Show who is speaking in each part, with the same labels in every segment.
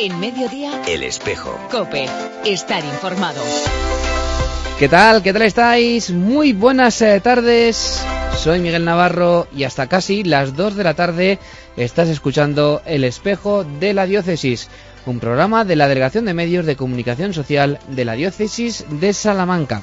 Speaker 1: En Mediodía,
Speaker 2: El Espejo.
Speaker 1: COPE. Estar informado.
Speaker 3: ¿Qué tal? ¿Qué tal estáis? Muy buenas tardes. Soy Miguel Navarro y hasta casi las 2 de la tarde estás escuchando El Espejo de la Diócesis, un programa de la Delegación de Medios de Comunicación Social de la Diócesis de Salamanca.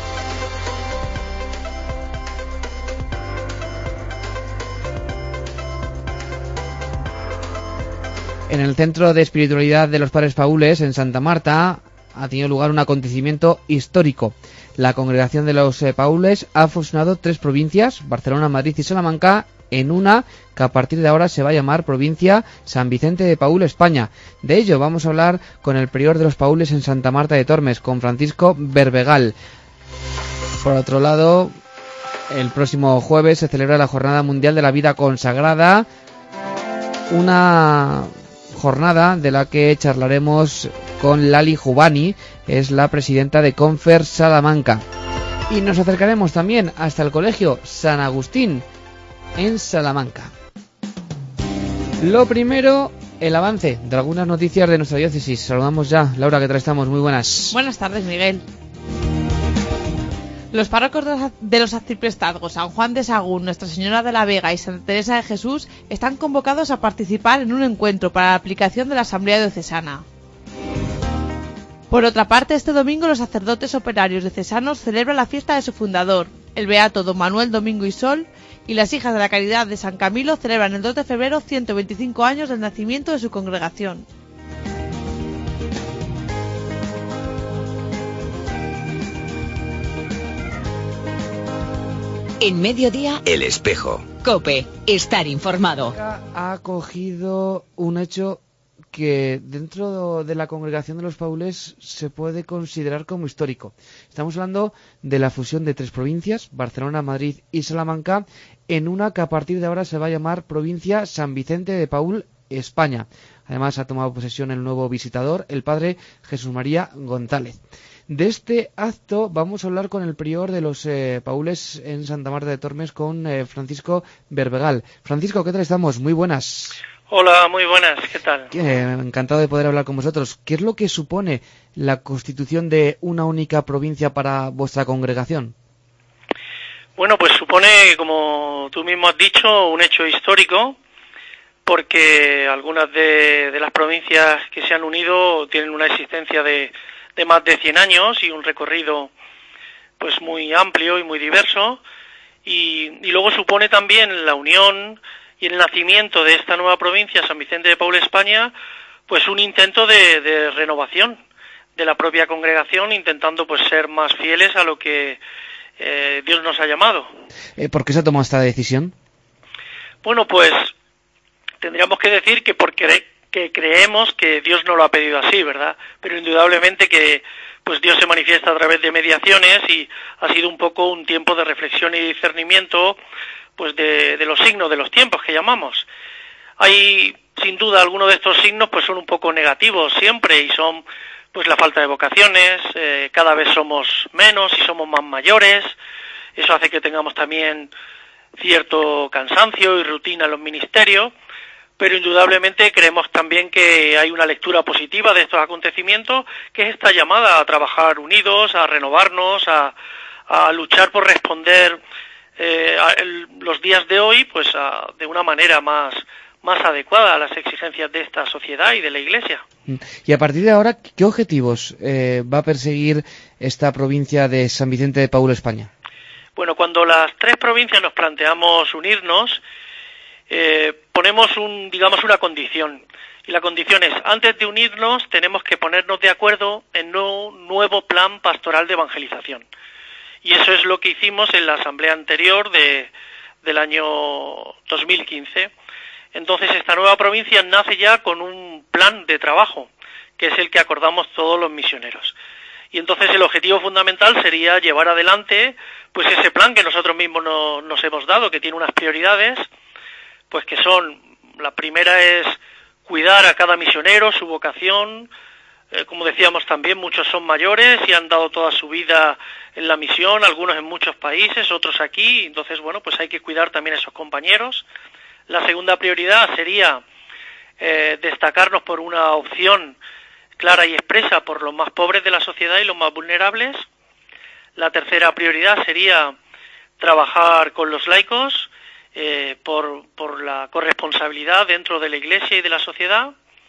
Speaker 3: En el Centro de Espiritualidad de los Padres Paules, en Santa Marta, ha tenido lugar un acontecimiento histórico. La Congregación de los Paules ha fusionado 3 provincias, Barcelona, Madrid y Salamanca, en una que a partir de ahora se va a llamar Provincia San Vicente de Paúl, España. De ello vamos a hablar con el prior de los Paules en Santa Marta de Tormes, con Francisco Berbegal. Por otro lado, el próximo jueves se celebra la Jornada Mundial de la Vida Consagrada, una jornada de la que charlaremos con Lali Jubani, es la presidenta de Confer Salamanca. Y nos acercaremos también hasta el Colegio San Agustín en Salamanca. Lo primero, el avance de algunas noticias de nuestra diócesis. Saludamos ya. Laura, ¿qué tal estamos? Muy buenas.
Speaker 4: Buenas tardes, Miguel. Los párrocos de los arciprestazgos San Juan de Sagún, Nuestra Señora de la Vega y Santa Teresa de Jesús están convocados a participar en un encuentro para la aplicación de la Asamblea Diocesana. Por otra parte, este domingo los sacerdotes operarios diocesanos celebran la fiesta de su fundador, el beato don Manuel Domingo y Sol, y las Hijas de la Caridad de San Camilo celebran el 2 de febrero 125 años del nacimiento de su congregación.
Speaker 1: En Mediodía,
Speaker 2: El Espejo.
Speaker 1: COPE. Estar informado.
Speaker 3: Ha acogido un hecho que dentro de la Congregación de los Paules se puede considerar como histórico. Estamos hablando de la fusión de 3 provincias, Barcelona, Madrid y Salamanca, en una que a partir de ahora se va a llamar Provincia San Vicente de Paúl, España. Además ha tomado posesión el nuevo visitador, el padre Jesús María González. De este acto vamos a hablar con el prior de los Paules en Santa Marta de Tormes, con Francisco Berbegal. Francisco, ¿qué tal estamos? Muy buenas.
Speaker 5: Hola, muy buenas, ¿qué tal?
Speaker 3: Encantado de poder hablar con vosotros. ¿Qué es lo que supone la constitución de una única provincia para vuestra congregación?
Speaker 5: Bueno, pues supone, como tú mismo has dicho, un hecho histórico, porque algunas de las provincias que se han unido tienen una existencia de más de 100 años y un recorrido pues muy amplio y muy diverso, y luego supone también la unión y el nacimiento de esta nueva provincia, San Vicente de Paúl, España, pues un intento de renovación de la propia congregación, intentando pues ser más fieles a lo que Dios nos ha llamado.
Speaker 3: ¿Por qué se ha tomado esta decisión?
Speaker 5: Bueno, pues tendríamos que decir que que creemos que Dios no lo ha pedido así, ¿verdad? Pero indudablemente que pues Dios se manifiesta a través de mediaciones, y ha sido un poco un tiempo de reflexión y discernimiento pues de los signos de los tiempos que llamamos. Hay sin duda algunos de estos signos pues son un poco negativos siempre, y son pues la falta de vocaciones, cada vez somos menos y somos más mayores. Eso hace que tengamos también cierto cansancio y rutina en los ministerios, pero indudablemente creemos también que hay una lectura positiva de estos acontecimientos, que es esta llamada a trabajar unidos, a renovarnos, a luchar por responder los días de hoy pues de una manera más adecuada a las exigencias de esta sociedad y de la Iglesia.
Speaker 3: Y a partir de ahora, ¿qué objetivos va a perseguir esta provincia de San Vicente de Paúl, España?
Speaker 5: Bueno, cuando las 3 provincias nos planteamos unirnos, ponemos una condición, y la condición es: antes de unirnos tenemos que ponernos de acuerdo en un nuevo plan pastoral de evangelización. Y eso es lo que hicimos en la asamblea anterior del año 2015. Entonces esta nueva provincia nace ya con un plan de trabajo, que es el que acordamos todos los misioneros. Y entonces el objetivo fundamental sería llevar adelante pues ese plan que nosotros mismos nos hemos dado, que tiene unas prioridades, pues que son: la primera es cuidar a cada misionero, su vocación. Como decíamos también, muchos son mayores y han dado toda su vida en la misión, algunos en muchos países, otros aquí. Entonces, bueno, pues hay que cuidar también a esos compañeros. La segunda prioridad sería destacarnos por una opción clara y expresa por los más pobres de la sociedad y los más vulnerables. La tercera prioridad sería trabajar con los laicos por la corresponsabilidad dentro de la Iglesia y de la sociedad.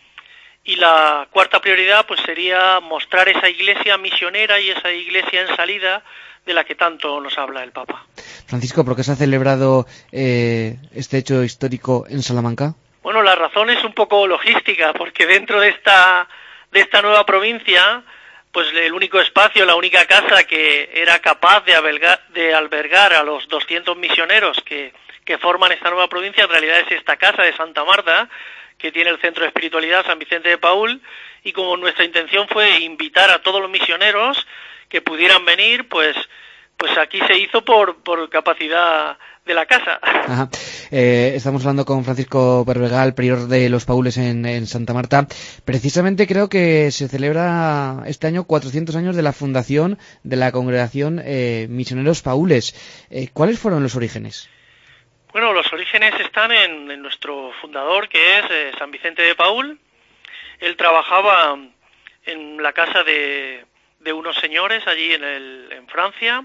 Speaker 5: Y la cuarta prioridad pues sería mostrar esa Iglesia misionera y esa Iglesia en salida de la que tanto nos habla el Papa.
Speaker 3: Francisco, ¿por qué se ha celebrado este hecho histórico en Salamanca?
Speaker 5: Bueno, la razón es un poco logística, porque dentro de esta nueva provincia, pues el único espacio, la única casa que era capaz de albergar a los 200 misioneros que forman esta nueva provincia, en realidad es esta casa de Santa Marta, que tiene el Centro de Espiritualidad San Vicente de Paúl, y como nuestra intención fue invitar a todos los misioneros que pudieran venir, pues aquí se hizo por capacidad de la casa.
Speaker 3: Ajá. Estamos hablando con Francisco Berbegal, prior de los Paules en Santa Marta. Precisamente creo que se celebra este año 400 años de la fundación de la congregación Misioneros Paules. ¿Cuáles fueron los orígenes?
Speaker 5: Bueno, los orígenes están en nuestro fundador, que es San Vicente de Paúl. Él trabajaba en la casa de unos señores allí en Francia,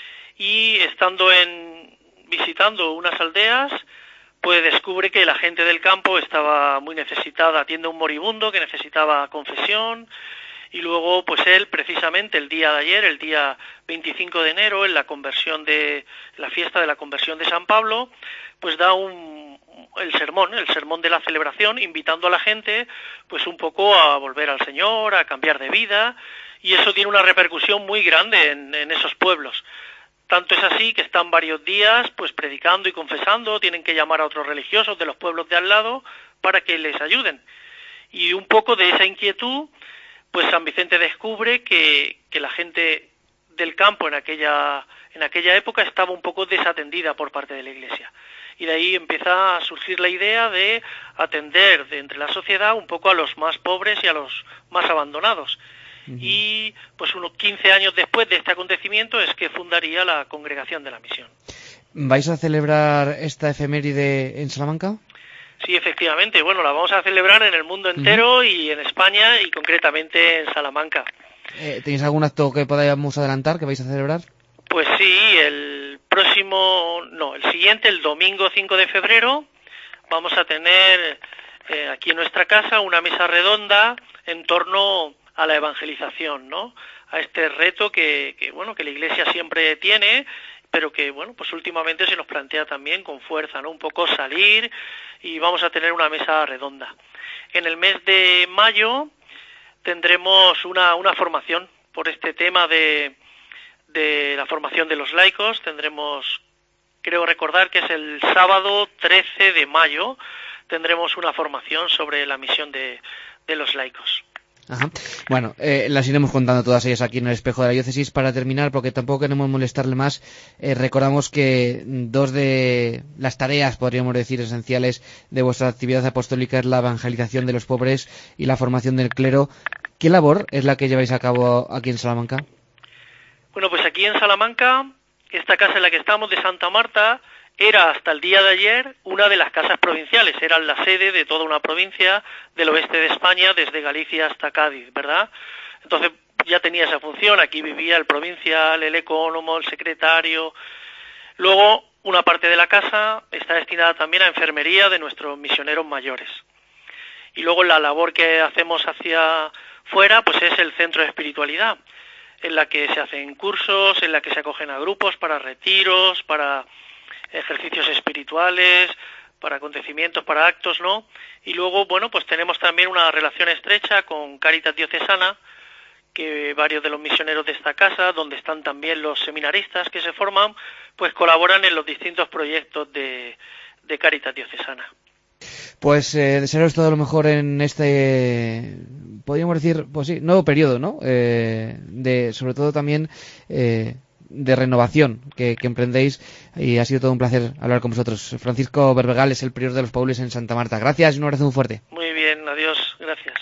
Speaker 5: y estando visitando unas aldeas, pues descubre que la gente del campo estaba muy necesitada, atiende a un moribundo que necesitaba confesión, y luego pues él precisamente el día de ayer, el día 25 de enero, en la fiesta de la conversión de San Pablo, pues da el sermón de la celebración, invitando a la gente pues un poco a volver al Señor, a cambiar de vida, y eso tiene una repercusión muy grande en esos pueblos. Tanto es así que están varios días pues predicando y confesando, tienen que llamar a otros religiosos de los pueblos de al lado para que les ayuden. Y un poco de esa inquietud, pues San Vicente descubre que la gente del campo en aquella época estaba un poco desatendida por parte de la Iglesia. Y de ahí empieza a surgir la idea de atender de entre la sociedad un poco a los más pobres y a los más abandonados. Y pues unos 15 años después de este acontecimiento es que fundaría la Congregación de la Misión.
Speaker 3: ¿Vais a celebrar esta efeméride en Salamanca?
Speaker 5: Sí, efectivamente. Bueno, la vamos a celebrar en el mundo entero y en España y concretamente en Salamanca.
Speaker 3: ¿Tenéis algún acto que podamos adelantar que vais a celebrar?
Speaker 5: Pues sí, el siguiente, el domingo 5 de febrero, vamos a tener aquí en nuestra casa una mesa redonda en torno a la evangelización, ¿no? A este reto que la Iglesia siempre tiene, pero que pues últimamente se nos plantea también con fuerza, ¿no? Un poco salir, y vamos a tener una mesa redonda. En el mes de mayo tendremos una formación por este tema de la formación de los laicos. Tendremos, creo recordar que es el sábado 13 de mayo, tendremos una formación sobre la misión de los laicos.
Speaker 3: Ajá. Bueno, las iremos contando todas ellas aquí en el Espejo de la Diócesis. Para terminar, porque tampoco queremos molestarle más, recordamos que dos de las tareas, podríamos decir, esenciales de vuestra actividad apostólica es la evangelización de los pobres y la formación del clero. ¿Qué labor es la que lleváis a cabo aquí en Salamanca?
Speaker 5: Bueno, pues aquí en Salamanca, esta casa en la que estamos de Santa Marta, era hasta el día de ayer una de las casas provinciales, era la sede de toda una provincia del oeste de España, desde Galicia hasta Cádiz, ¿verdad? Entonces ya tenía esa función, aquí vivía el provincial, el ecónomo, el secretario. Luego una parte de la casa está destinada también a enfermería de nuestros misioneros mayores. Y luego la labor que hacemos hacia fuera, pues es el centro de espiritualidad, en la que se hacen cursos, en la que se acogen a grupos para retiros, para ejercicios espirituales, para acontecimientos, para actos, ¿no? Y luego, pues tenemos también una relación estrecha con Cáritas Diocesana, que varios de los misioneros de esta casa, donde están también los seminaristas que se forman, pues colaboran en los distintos proyectos de Cáritas Diocesana.
Speaker 3: Pues desearos todo lo mejor en este, podríamos decir, pues sí, nuevo periodo, ¿no? Sobre todo también de renovación que emprendéis, y ha sido todo un placer hablar con vosotros. Francisco Berbegal es el prior de los Paules en Santa Marta. Gracias y un abrazo muy fuerte.
Speaker 5: Muy bien, adiós, gracias.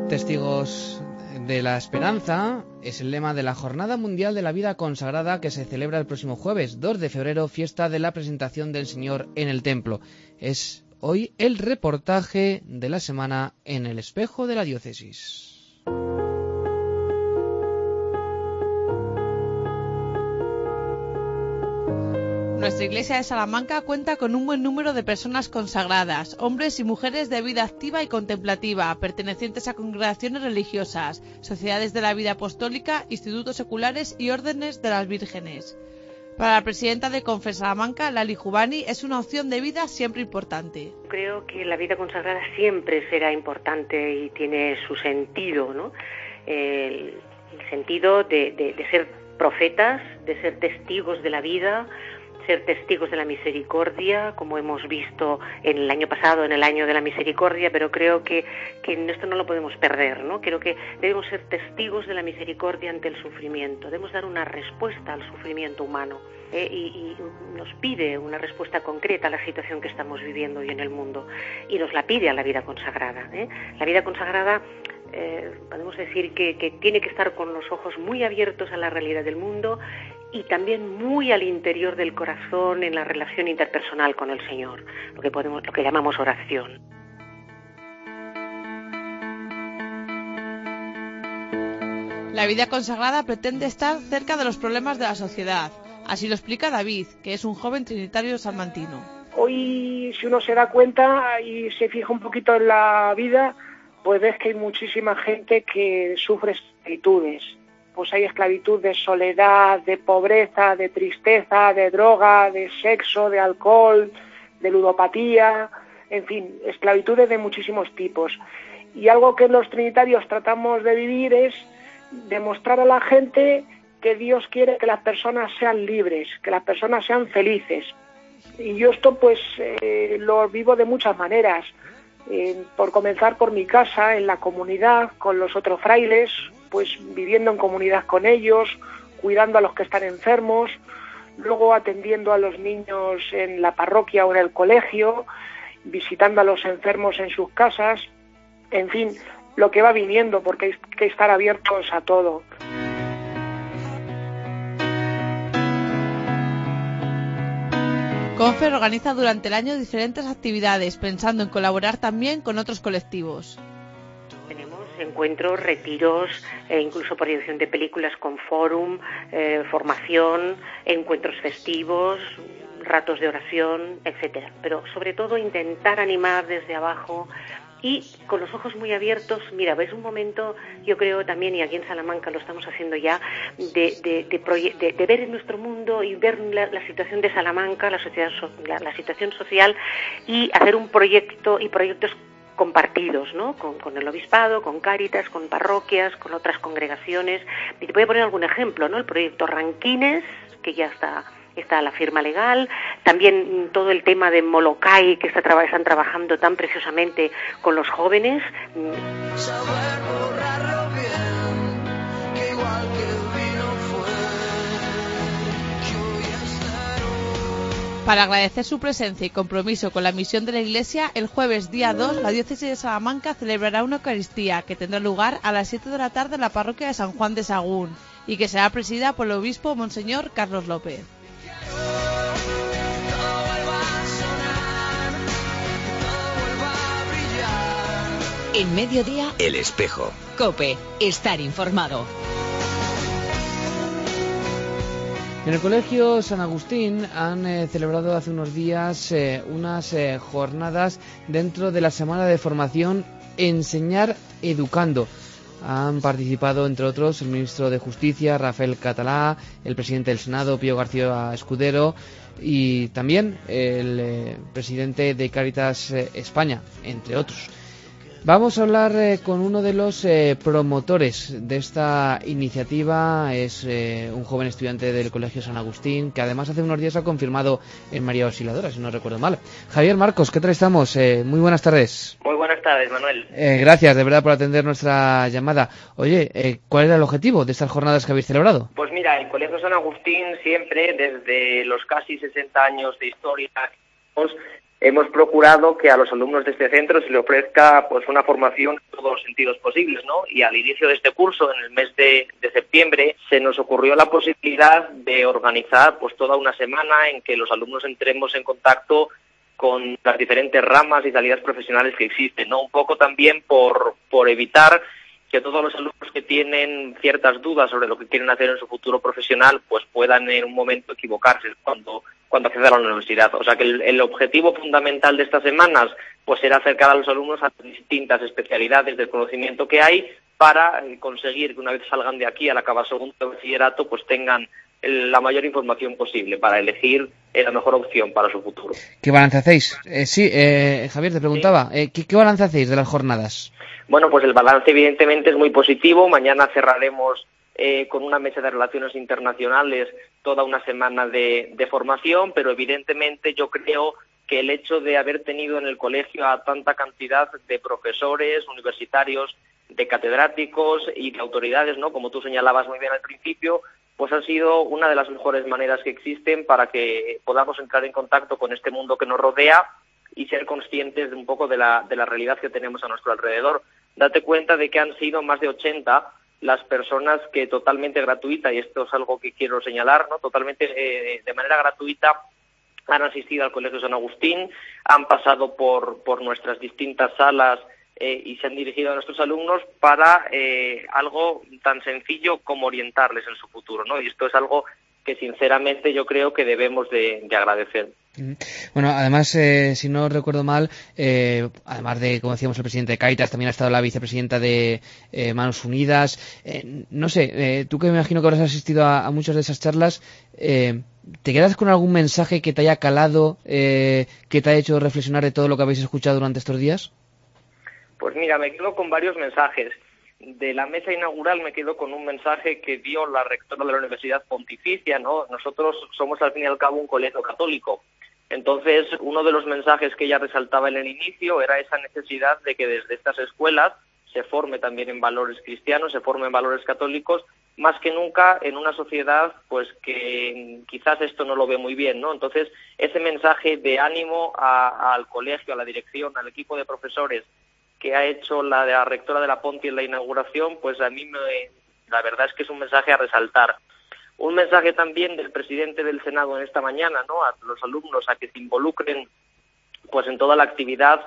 Speaker 3: Testigos de la Esperanza es el lema de la Jornada Mundial de la Vida Consagrada que se celebra el próximo jueves 2 de febrero, fiesta de la presentación del Señor en el Templo. Es hoy el reportaje de la semana en El Espejo de la Diócesis.
Speaker 4: Nuestra iglesia de Salamanca cuenta con un buen número de personas consagradas, hombres y mujeres de vida activa y contemplativa, pertenecientes a congregaciones religiosas, sociedades de la vida apostólica, institutos seculares y órdenes de las vírgenes. Para la presidenta de Confer Salamanca, Lali Jubani, es una opción de vida siempre importante.
Speaker 2: Creo que la vida consagrada siempre será importante y tiene su sentido, ¿no? El sentido de ser profetas, de ser testigos de la vida, ser testigos de la misericordia, como hemos visto en el año pasado, en el año de la misericordia, pero creo que esto no lo podemos perder, ¿no? Creo que debemos ser testigos de la misericordia ante el sufrimiento, debemos dar una respuesta al sufrimiento humano, y nos pide una respuesta concreta a la situación que estamos viviendo hoy en el mundo, y nos la pide a la vida consagrada, La vida consagrada, podemos decir que tiene que estar con los ojos muy abiertos a la realidad del mundo y también muy al interior del corazón en la relación interpersonal con el Señor, lo que llamamos oración.
Speaker 4: La vida consagrada pretende estar cerca de los problemas de la sociedad. Así lo explica David, que es un joven trinitario salmantino.
Speaker 6: Hoy, si uno se da cuenta y se fija un poquito en la vida, pues ves que hay muchísima gente que sufre esclavitudes. Pues hay esclavitud de soledad, de pobreza, de tristeza, de droga, de sexo, de alcohol, de ludopatía, en fin, esclavitudes de muchísimos tipos. Y algo que los trinitarios tratamos de vivir es demostrar a la gente que Dios quiere que las personas sean libres, que las personas sean felices. Y yo esto pues lo vivo de muchas maneras. Por comenzar por mi casa, en la comunidad, con los otros frailes, pues viviendo en comunidad con ellos, cuidando a los que están enfermos, luego atendiendo a los niños en la parroquia o en el colegio, visitando a los enfermos en sus casas, en fin, lo que va viniendo, porque hay que estar abiertos a todo.
Speaker 4: Confer organiza durante el año diferentes actividades, pensando en colaborar también con otros colectivos.
Speaker 2: Tenemos encuentros, retiros, incluso proyección de películas con fórum, formación, encuentros festivos, ratos de oración, etcétera. Pero sobre todo intentar animar desde abajo y con los ojos muy abiertos. Mira, es un momento, yo creo también, y aquí en Salamanca lo estamos haciendo ya, de ver en nuestro mundo y ver la situación de Salamanca, la situación social, y hacer un proyecto y proyectos compartidos, ¿no? Con el obispado, con Cáritas, con parroquias, con otras congregaciones. Y te voy a poner algún ejemplo, ¿no? El proyecto Ranquines, que ya está la firma legal, también todo el tema de Molokai, que están trabajando tan preciosamente con los jóvenes.
Speaker 4: Para agradecer su presencia y compromiso con la misión de la Iglesia, el jueves día 2, la diócesis de Salamanca celebrará una Eucaristía que tendrá lugar a las 7 de la tarde en la parroquia de San Juan de Sagún y que será presidida por el obispo Monseñor Carlos López.
Speaker 1: En Mediodía,
Speaker 7: El Espejo.
Speaker 1: COPE, estar informado.
Speaker 3: En el Colegio San Agustín han celebrado hace unos días unas jornadas dentro de la semana de formación Enseñar Educando. Han participado, entre otros, el ministro de Justicia, Rafael Catalá, el presidente del Senado, Pío García Escudero, y también el presidente de Cáritas España, entre otros. Vamos a hablar con uno de los promotores de esta iniciativa. Es un joven estudiante del Colegio San Agustín, que además hace unos días ha confirmado en María Auxiliadora, si no recuerdo mal. Javier Marcos, ¿qué tal estamos? Muy buenas tardes.
Speaker 8: Muy buenas tardes, Manuel.
Speaker 3: Gracias, de verdad, por atender nuestra llamada. Oye, ¿cuál era el objetivo de estas jornadas que habéis celebrado?
Speaker 8: Pues mira, el Colegio San Agustín siempre, desde los casi 60 años de historia, hemos procurado que a los alumnos de este centro se les ofrezca pues una formación en todos los sentidos posibles, ¿no? Y al inicio de este curso, en el mes de septiembre, se nos ocurrió la posibilidad de organizar pues toda una semana en que los alumnos entremos en contacto con las diferentes ramas y salidas profesionales que existen, ¿no? Un poco también por evitar que todos los alumnos que tienen ciertas dudas sobre lo que quieren hacer en su futuro profesional pues puedan en un momento equivocarse cuando accedan a la universidad. O sea que el objetivo fundamental de estas semanas pues era acercar a los alumnos a distintas especialidades del conocimiento que hay para conseguir que una vez salgan de aquí al acabar segundo de bachillerato pues tengan la mayor información posible para elegir la mejor opción para su futuro.
Speaker 3: ¿Qué balance hacéis? Javier, te preguntaba, ¿qué balance hacéis de las jornadas?
Speaker 8: Bueno, pues el balance evidentemente es muy positivo. Mañana cerraremos con una mesa de relaciones internacionales toda una semana de formación, pero evidentemente yo creo que el hecho de haber tenido en el colegio a tanta cantidad de profesores, universitarios, de catedráticos y de autoridades, ¿no? Como tú señalabas muy bien al principio, pues ha sido una de las mejores maneras que existen para que podamos entrar en contacto con este mundo que nos rodea y ser conscientes de un poco de la realidad que tenemos a nuestro alrededor. Date cuenta de que han sido más de 80 las personas que totalmente gratuita, y esto es algo que quiero señalar, ¿no? Totalmente de manera gratuita han asistido al Colegio San Agustín, han pasado por nuestras distintas salas y se han dirigido a nuestros alumnos para algo tan sencillo como orientarles en su futuro, ¿no? Y esto es algo que sinceramente yo creo que debemos de agradecer.
Speaker 3: Bueno, además, si no recuerdo mal, además de, como decíamos, el presidente de Cáritas, también ha estado la vicepresidenta de Manos Unidas. No sé, tú que me imagino que habrás asistido a muchas de esas charlas, ¿te quedas con algún mensaje que te haya calado, que te haya hecho reflexionar de todo lo que habéis escuchado durante estos días?
Speaker 8: Pues mira, me quedo con varios mensajes. De la mesa inaugural me quedo con un mensaje que dio la rectora de la Universidad Pontificia, ¿no? Nosotros somos al fin y al cabo un colegio católico. Entonces, uno de los mensajes que ella resaltaba en el inicio era esa necesidad de que desde estas escuelas se forme también en valores cristianos, se forme en valores católicos, más que nunca en una sociedad pues que quizás esto no lo ve muy bien, ¿no? Entonces, ese mensaje de ánimo al colegio, a la dirección, al equipo de profesores que ha hecho la rectora de la Ponti en la inauguración, pues a mí la verdad es que es un mensaje a resaltar. Un mensaje también del presidente del Senado en esta mañana, ¿no? A los alumnos a que se involucren pues en toda la actividad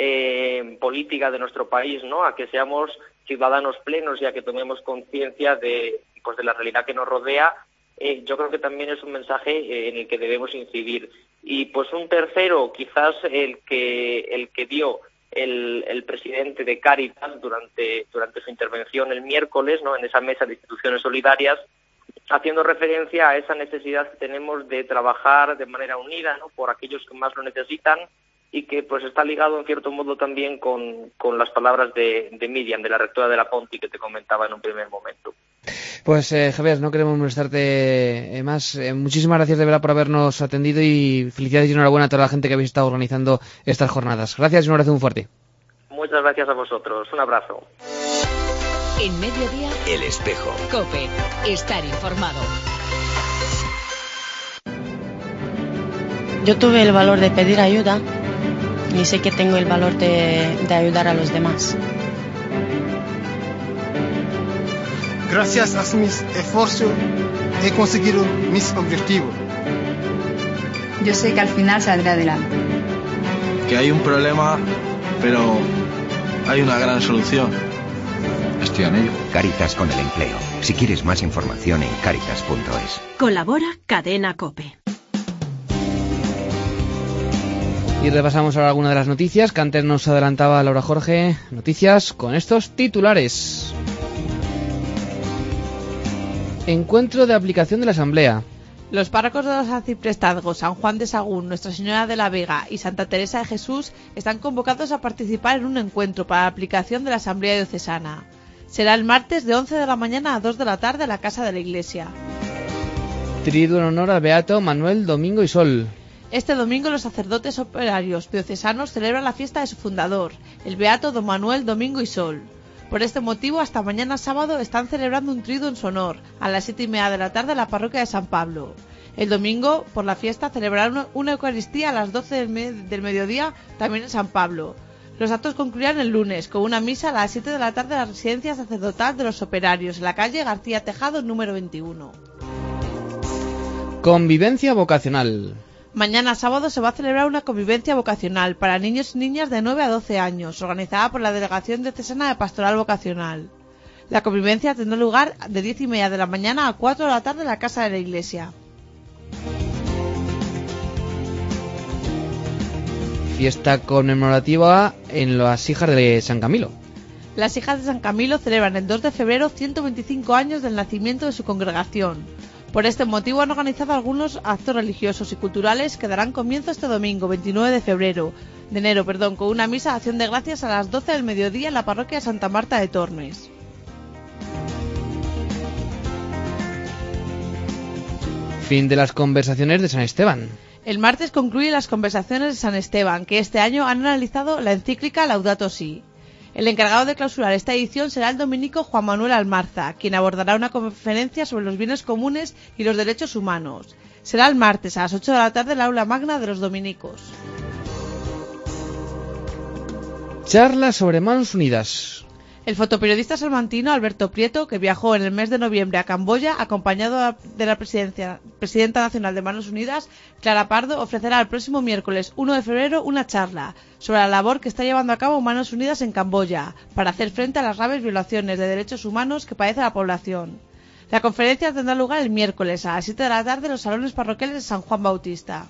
Speaker 8: política de nuestro país, ¿no? A que seamos ciudadanos plenos y a que tomemos conciencia de la realidad que nos rodea. Yo creo que también es un mensaje en el que debemos incidir. Y pues un tercero, quizás el que dio el presidente de Cáritas durante su intervención el miércoles, ¿no? En esa mesa de instituciones solidarias, haciendo referencia a esa necesidad que tenemos de trabajar de manera unida, ¿no? Por aquellos que más lo necesitan, y que pues está ligado en cierto modo también con las palabras de Miriam, de la rectora de la Ponti, que te comentaba en un primer momento.
Speaker 3: Pues Javier, no queremos molestarte más. Muchísimas gracias de verdad por habernos atendido y felicidades y enhorabuena a toda la gente que habéis estado organizando estas jornadas. Gracias y un abrazo muy fuerte.
Speaker 8: Muchas gracias a vosotros. Un abrazo.
Speaker 1: En Mediodía,
Speaker 7: El Espejo.
Speaker 1: COPE. Estar informado.
Speaker 9: Yo tuve el valor de pedir ayuda y sé que tengo el valor de ayudar a los demás.
Speaker 10: Gracias a mis esfuerzos he conseguido mis objetivos.
Speaker 11: Yo sé que al final saldré adelante.
Speaker 12: Que hay un problema, pero hay una gran solución.
Speaker 7: Estoy en ello. Cáritas con el empleo. Si quieres más información en cáritas.es.
Speaker 13: Colabora Cadena COPE.
Speaker 3: Y repasamos ahora algunas de las noticias que antes nos adelantaba Laura Jorge. Noticias con estos titulares. Encuentro de aplicación de la Asamblea.
Speaker 4: Los párrocos de los arciprestazgos San Juan de Sagún, Nuestra Señora de la Vega y Santa Teresa de Jesús están convocados a participar en un encuentro para la aplicación de la Asamblea Diocesana. Será el martes de 11 de la mañana a 2 de la tarde en la Casa de la Iglesia.
Speaker 3: Triduo en honor al Beato Manuel Domingo y Sol.
Speaker 4: Este domingo los sacerdotes operarios diocesanos celebran la fiesta de su fundador, el Beato Don Manuel Domingo y Sol. Por este motivo, hasta mañana sábado están celebrando un triduo en su honor, a las 7:30 de la tarde en la parroquia de San Pablo. El domingo, por la fiesta, celebrarán una Eucaristía a las 12 del mediodía, también en San Pablo. Los actos concluirán el lunes, con una misa a las 7 de la tarde en la residencia sacerdotal de los operarios, en la calle García Tejado, número 21.
Speaker 3: Convivencia vocacional.
Speaker 4: Mañana sábado se va a celebrar una convivencia vocacional para niños y niñas de 9 a 12 años, organizada por la Delegación Diocesana de Pastoral Vocacional. La convivencia tendrá lugar de 10:30 de la mañana a 4 de la tarde en la Casa de la Iglesia.
Speaker 3: Fiesta conmemorativa en las hijas de San Camilo.
Speaker 4: Las hijas de San Camilo celebran el 2 de febrero 125 años del nacimiento de su congregación. Por este motivo han organizado algunos actos religiosos y culturales que darán comienzo este domingo 29 de enero, con una misa de acción de gracias a las 12 del mediodía en la parroquia de Santa Marta de Tormes.
Speaker 3: Fin de las conversaciones de San Esteban.
Speaker 4: El martes concluyen las conversaciones de San Esteban, que este año han analizado la encíclica Laudato Si. El encargado de clausurar esta edición será el dominico Juan Manuel Almarza, quien abordará una conferencia sobre los bienes comunes y los derechos humanos. Será el martes a las 8 de la tarde en la aula magna de los dominicos.
Speaker 3: Charla sobre Manos Unidas.
Speaker 4: El fotoperiodista salmantino Alberto Prieto, que viajó en el mes de noviembre a Camboya, acompañado de la presidenta nacional de Manos Unidas, Clara Pardo, ofrecerá el próximo miércoles 1 de febrero una charla sobre la labor que está llevando a cabo Manos Unidas en Camboya para hacer frente a las graves violaciones de derechos humanos que padece la población. La conferencia tendrá lugar el miércoles a las 7 de la tarde en los salones parroquiales de San Juan Bautista.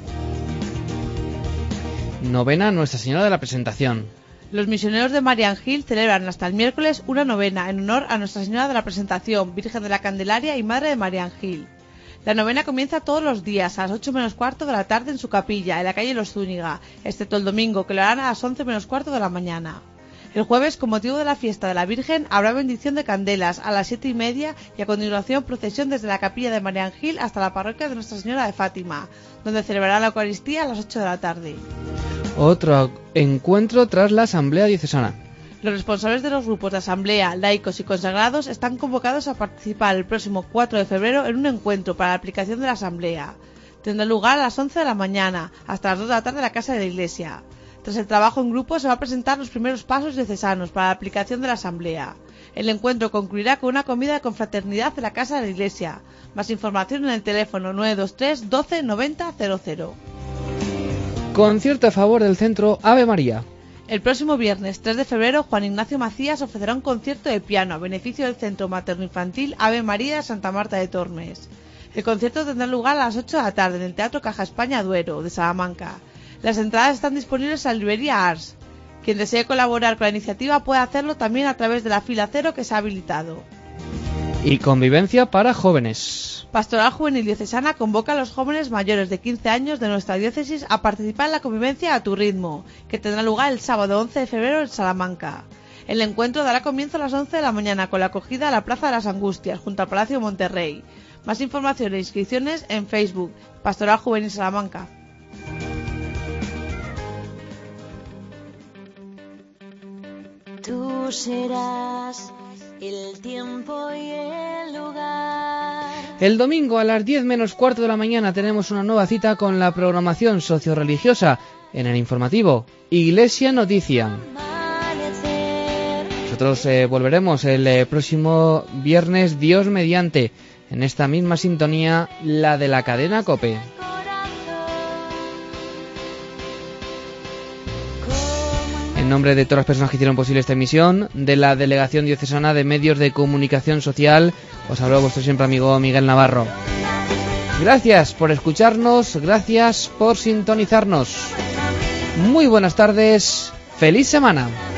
Speaker 3: Novena Nuestra Señora de la Presentación.
Speaker 4: Los misioneros de Marian Hill celebran hasta el miércoles una novena en honor a Nuestra Señora de la Presentación, Virgen de la Candelaria y Madre de Marian Hill. La novena comienza todos los días a las 8 menos cuarto de la tarde en su capilla, en la calle Los Zúñiga, excepto el domingo, que lo harán a las 11 menos cuarto de la mañana. El jueves, con motivo de la fiesta de la Virgen, habrá bendición de candelas a las 7:30 y a continuación procesión desde la capilla de Marian Hill hasta la parroquia de Nuestra Señora de Fátima, donde celebrará la Eucaristía a las 8 de la tarde.
Speaker 3: Otro encuentro tras la Asamblea Diocesana.
Speaker 4: Los responsables de los grupos de asamblea, laicos y consagrados están convocados a participar el próximo 4 de febrero en un encuentro para la aplicación de la asamblea. Tendrá lugar a las 11 de la mañana hasta las 2 de la tarde en la Casa de la Iglesia. Tras el trabajo en grupo se va a presentar los primeros pasos diocesanos para la aplicación de la asamblea. El encuentro concluirá con una comida de confraternidad en la Casa de la Iglesia. Más información en el teléfono 923 12 90 00.
Speaker 3: Concierto a favor del Centro Ave María.
Speaker 4: El próximo viernes 3 de febrero, Juan Ignacio Macías ofrecerá un concierto de piano a beneficio del Centro Materno-Infantil Ave María de Santa Marta de Tormes. El concierto tendrá lugar a las 8 de la tarde en el Teatro Caja España Duero, de Salamanca. Las entradas están disponibles en la librería Ars. Quien desee colaborar con la iniciativa puede hacerlo también a través de la fila cero que se ha habilitado.
Speaker 3: Y convivencia para jóvenes.
Speaker 4: Pastoral Juvenil Diocesana convoca a los jóvenes mayores de 15 años de nuestra diócesis a participar en la convivencia a tu ritmo, que tendrá lugar el sábado 11 de febrero en Salamanca. El encuentro dará comienzo a las 11 de la mañana con la acogida a la Plaza de las Angustias, junto al Palacio Monterrey. Más información e inscripciones en Facebook, Pastoral Juvenil Salamanca.
Speaker 14: Tú serás el tiempo y el lugar.
Speaker 3: El domingo a las 10 menos cuarto de la mañana tenemos una nueva cita con la programación socio-religiosa en el informativo Iglesia Noticia. Nosotros volveremos el próximo viernes, Dios mediante, en esta misma sintonía, la de la cadena COPE. En nombre de todas las personas que hicieron posible esta emisión, de la Delegación Diocesana de Medios de Comunicación Social, os habló vuestro siempre amigo Miguel Navarro. Gracias por escucharnos, gracias por sintonizarnos. Muy buenas tardes, feliz semana.